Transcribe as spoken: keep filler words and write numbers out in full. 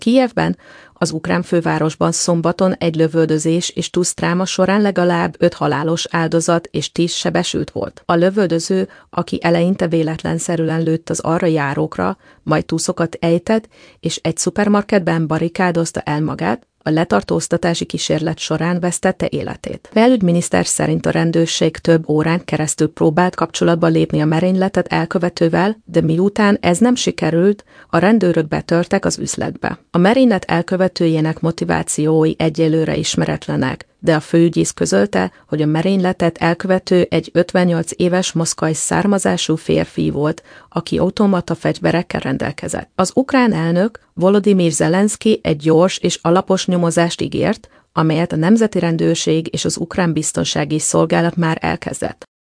Kijevben, az ukrán fővárosban szombaton egy lövöldözés és tűztráma során legalább öt halálos áldozat és tíz sebesült volt. A lövöldöző, aki eleinte véletlenszerűen lőtt az arra járókra, majd túszokat ejtett, és egy szupermarketben barikádozta el magát, a letartóztatási kísérlet során vesztette életét. Belügyminiszter szerint a rendőrség több órán keresztül próbált kapcsolatba lépni a merényletet elkövetővel, de miután ez nem sikerült, a rendőrök betörtek az üzletbe. A merénylet elkövetőjének motivációi egyelőre ismeretlenek, de a főügyész közölte, hogy a merényletet elkövető egy ötvennyolc éves moszkvai származású férfi volt, aki automata fegyverekkel rendelkezett. Az ukrán elnök Volodymyr Zelenszky egy gyors és alapos nyomozást ígért, amelyet a Nemzeti Rendőrség és az Ukrán Biztonsági Szolgálat már elkezdett.